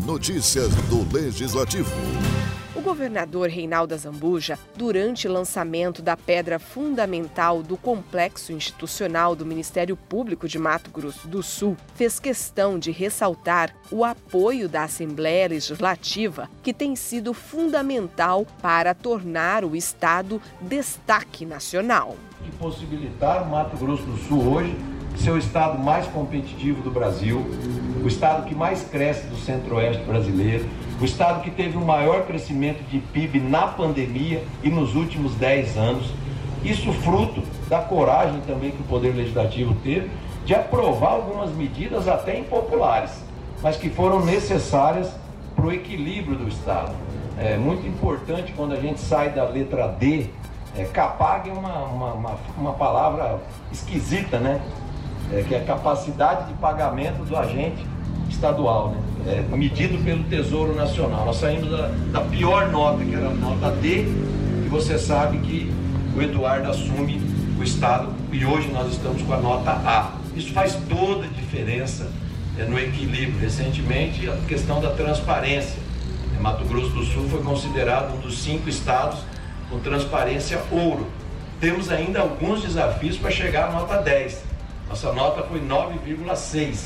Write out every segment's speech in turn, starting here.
Notícias do Legislativo. O governador Reinaldo Azambuja, durante o lançamento da pedra fundamental do complexo institucional do Ministério Público de Mato Grosso do Sul, fez questão de ressaltar o apoio da Assembleia Legislativa, que tem sido fundamental para tornar o Estado destaque nacional. Que possibilitar o Mato Grosso do Sul hoje ser o estado mais competitivo do Brasil, o estado que mais cresce do centro-oeste brasileiro, o estado que teve o maior crescimento de PIB na pandemia e nos últimos 10 anos. Isso fruto da coragem também que o Poder Legislativo teve de aprovar algumas medidas até impopulares, mas que foram necessárias para o equilíbrio do estado. É muito importante quando a gente sai da letra D, CAPAG é uma palavra esquisita, né? Que é a capacidade de pagamento do agente estadual, né? Medido pelo Tesouro Nacional. Nós saímos da pior nota, que era a nota D, e você sabe que o Eduardo assume o Estado e hoje nós estamos com a nota A. Isso faz toda a diferença no equilíbrio. Recentemente, a questão da transparência. Mato Grosso do Sul foi considerado um dos 5 estados com transparência ouro. Temos ainda alguns desafios para chegar à nota 10. Nossa nota foi 9,6.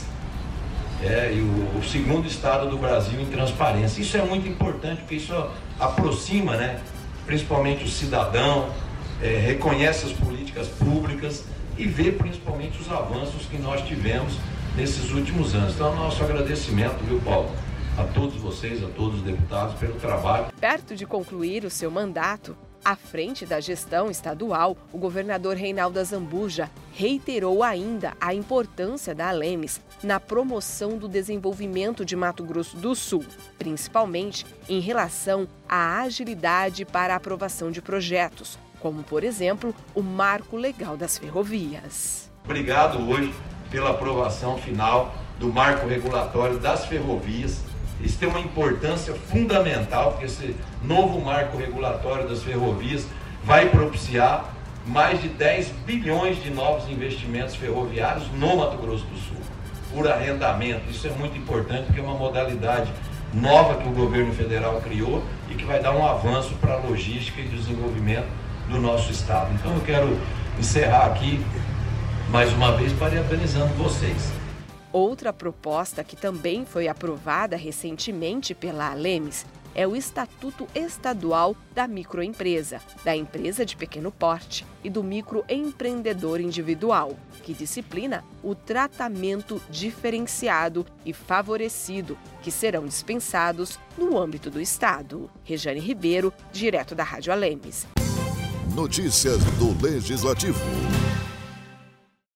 E o segundo estado do Brasil em transparência. Isso é muito importante, porque isso aproxima, né, principalmente o cidadão, reconhece as políticas públicas e vê principalmente os avanços que nós tivemos nesses últimos anos. Então, nosso agradecimento, viu, Paulo, a todos vocês, a todos os deputados pelo trabalho. Perto de concluir o seu mandato, à frente da gestão estadual, o governador Reinaldo Azambuja reiterou ainda a importância da Alemes na promoção do desenvolvimento de Mato Grosso do Sul, principalmente em relação à agilidade para a aprovação de projetos, como, por exemplo, o Marco Legal das Ferrovias. Obrigado hoje pela aprovação final do Marco Regulatório das Ferrovias. Isso tem uma importância fundamental, porque esse novo marco regulatório das ferrovias vai propiciar mais de 10 bilhões de novos investimentos ferroviários no Mato Grosso do Sul, por arrendamento. Isso é muito importante, porque é uma modalidade nova que o governo federal criou e que vai dar um avanço para a logística e desenvolvimento do nosso estado. Então eu quero encerrar aqui, mais uma vez, parabenizando vocês. Outra proposta que também foi aprovada recentemente pela Alemes é o Estatuto Estadual da Microempresa, da Empresa de Pequeno Porte e do Microempreendedor Individual, que disciplina o tratamento diferenciado e favorecido que serão dispensados no âmbito do Estado. Rejane Ribeiro, direto da Rádio Alemes. Notícias do Legislativo.